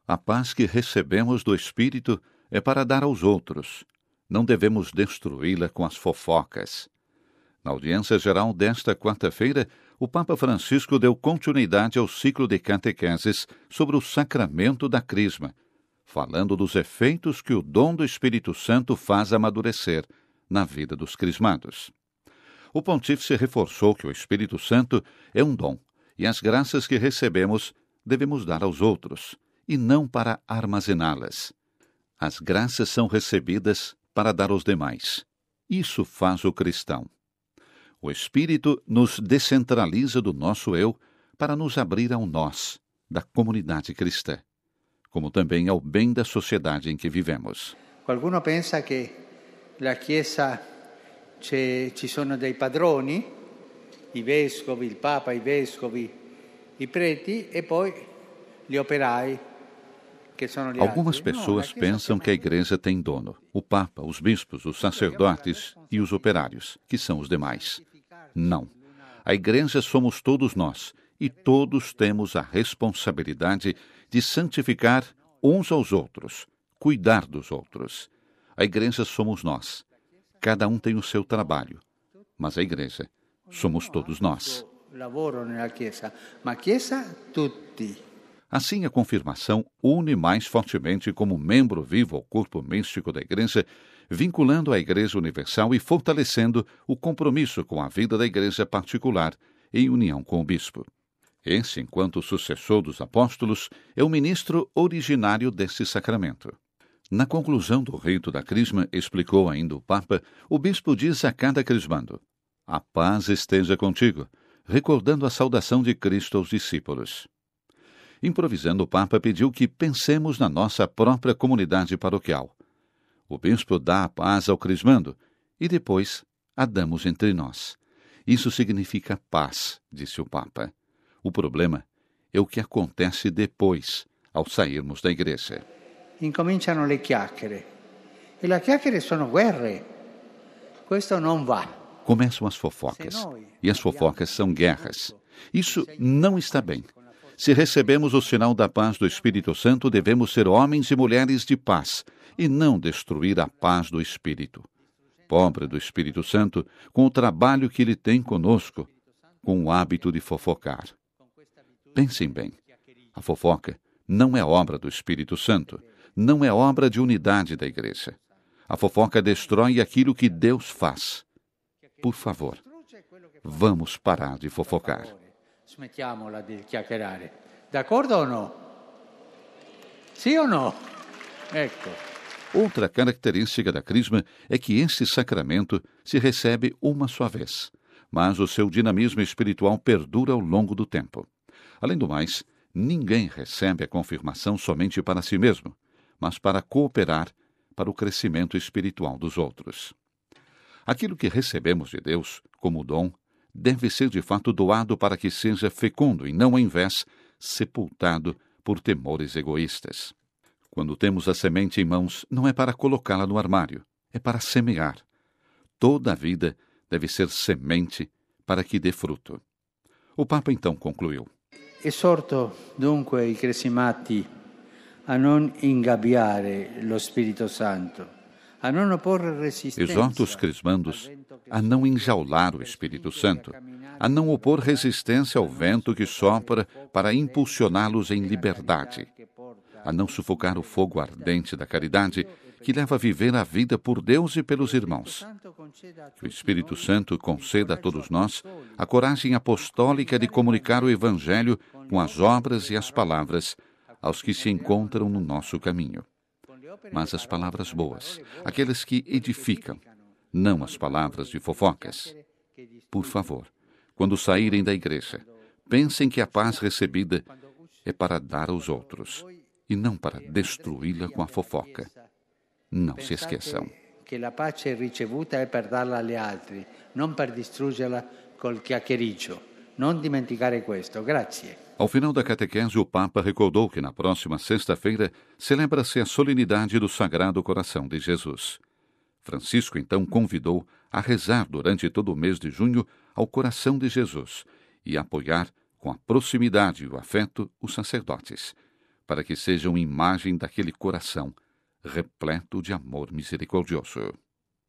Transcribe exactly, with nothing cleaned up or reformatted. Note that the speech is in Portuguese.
A paz que recebemos do Espírito é para dar aos outros. Não devemos destruí-la com as fofocas. Na audiência geral desta quarta-feira, o Papa Francisco deu continuidade ao ciclo de catequeses sobre o sacramento da Crisma, falando dos efeitos que o dom do Espírito Santo faz amadurecer na vida dos crismados. O pontífice reforçou que o Espírito Santo é um dom, e as graças que recebemos devemos dar aos outros, e não para armazená-las. As graças são recebidas para dar aos demais. Isso faz o cristão. O Espírito nos descentraliza do nosso eu para nos abrir ao nós, da comunidade cristã, como também ao bem da sociedade em que vivemos. Qualcuno pensa che la Chiesa ci sono dei padroni, i vescovi, il Papa, i vescovi, i preti e poi gli operai. Algumas pessoas pensam que a Igreja tem dono, o Papa, os bispos, os sacerdotes e os operários, que são os demais. Não. A Igreja somos todos nós, e todos temos a responsabilidade de santificar uns aos outros, cuidar dos outros. A Igreja somos nós. Cada um tem o seu trabalho, mas a Igreja somos todos nós. Assim, a confirmação une mais fortemente como membro vivo ao corpo místico da Igreja, vinculando a Igreja Universal e fortalecendo o compromisso com a vida da Igreja particular em união com o bispo. Esse, enquanto sucessor dos apóstolos, é o ministro originário desse sacramento. Na conclusão do rito da Crisma, explicou ainda o Papa, o bispo diz a cada crismando: "A paz esteja contigo", recordando a saudação de Cristo aos discípulos. Improvisando, o Papa pediu que pensemos na nossa própria comunidade paroquial. O bispo dá a paz ao crismando e depois a damos entre nós. Isso significa paz, disse o Papa. O problema é o que acontece depois, ao sairmos da igreja. Incominciano le chiacchiere. E le chiacchiere sono guerre. Questo non va. Começam as fofocas. E as fofocas são guerras. Isso não está bem. Se recebemos o sinal da paz do Espírito Santo, devemos ser homens e mulheres de paz, e não destruir a paz do Espírito. Pobre do Espírito Santo, com o trabalho que ele tem conosco, com o hábito de fofocar. Pensem bem, a fofoca não é obra do Espírito Santo, não é obra de unidade da Igreja. A fofoca destrói aquilo que Deus faz. Por favor, vamos parar de fofocar. Smettiamola di chiacchierare. D'accordo o no? Sì o no? Ecco. Outra característica da Crisma é que esse sacramento se recebe uma só vez, mas o seu dinamismo espiritual perdura ao longo do tempo. Além do mais, ninguém recebe a confirmação somente para si mesmo, mas para cooperar para o crescimento espiritual dos outros. Aquilo que recebemos de Deus, como dom, deve ser de fato doado para que seja fecundo e não, ao invés, sepultado por temores egoístas. Quando temos a semente em mãos, não é para colocá-la no armário, é para semear. Toda a vida deve ser semente para que dê fruto. O Papa então concluiu: Esorto dunque i crescimati a non ingabbiare lo Spirito Santo, a non opporre resistenza. Exorta os crismandos a não enjaular o Espírito Santo, a não opor resistência ao vento que sopra para impulsioná-los em liberdade, a não sufocar o fogo ardente da caridade que leva a viver a vida por Deus e pelos irmãos. Que o Espírito Santo conceda a todos nós a coragem apostólica de comunicar o Evangelho com as obras e as palavras aos que se encontram no nosso caminho. Mas as palavras boas, aquelas que edificam, não as palavras de fofocas. Por favor, quando saírem da igreja, pensem que a paz recebida é para dar aos outros, e não para destruí-la com a fofoca. Não se esqueçam. Que a paz ricevuta é para darla agli altri, não para distruggerla col chiacchiericcio. Não dimenticare questo. Grazie. Ao final da catequese, o Papa recordou que na próxima sexta-feira celebra-se a solenidade do Sagrado Coração de Jesus. Francisco, então, convidou a rezar durante todo o mês de junho ao Coração de Jesus e apoiar, com a proximidade e o afeto, os sacerdotes, para que sejam imagem daquele coração repleto de amor misericordioso.